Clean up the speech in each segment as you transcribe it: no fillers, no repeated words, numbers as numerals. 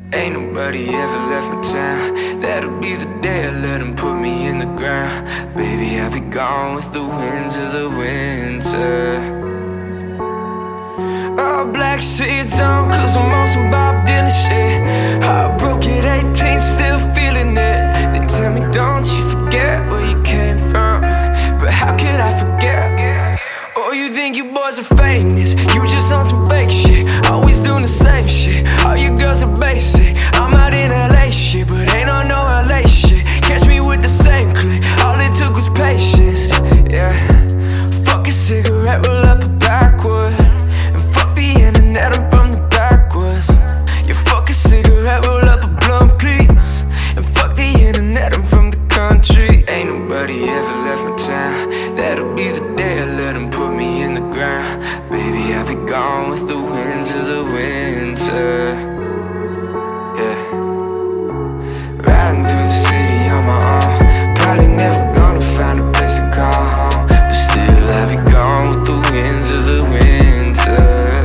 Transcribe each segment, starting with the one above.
Ain't nobody ever left my town. That'll be the day I let them put me in the ground. Baby, I'll be gone with the winds of the winter. All black shades on, cause I'm on some Bob Dylan shit. Heart broke at 18, still feeling it. They tell me don't you forget where you came from, but how could I forget? Oh, you think you boys are famous, you just on some fake shit. Always doing the same shit, all you girls are basic. I'm out in LA shit, but ain't on no LA shit. Catch me with the same click, all it took was patience. Yeah, fuck a cigarette, roll up a backwood. And fuck the internet, I'm from the backwards. Yeah, fuck a cigarette, roll up a blunt, please. And fuck the internet, I'm from the country. Ain't nobody ever left my town. That'll be the day I let them put me in the ground. Baby, I'll be gone with the winds of the winter. Yeah, riding through the city on my own. Probably never gonna find a place to call home, but still I'll be gone with the winds of the winter.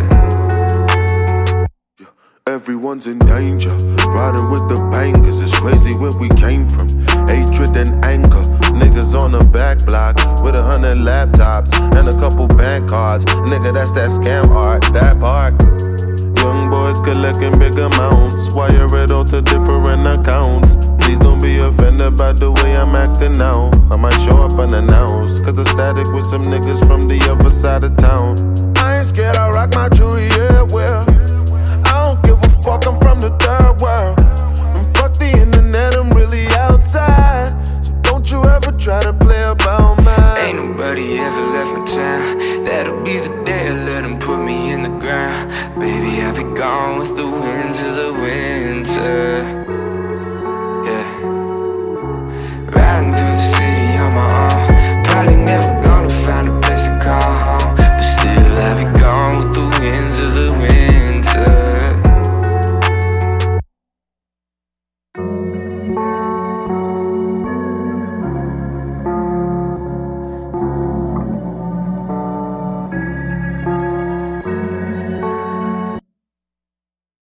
Everyone's in danger, riding with the bangers. It's crazy where we came from. Hatred and anger. Niggas on the back block with 100 laptops and a couple bank cards. Nigga, that's that scam art, that part. Young boys collecting big amounts, wire it all to different accounts. Please don't be offended by the way I'm acting now. I might show up unannounced, cause I'm static with some niggas from the other side of town. I ain't scared, I rock my jewelry, yeah, well, I don't give a fuck, I'm from the third world. And fuck the internet, I'm really outside. So don't you ever try to play about mine. Ain't nobody ever left my town. That'll be the day I let them put me in the ground. Baby, I'll be gone with the winds of the winter.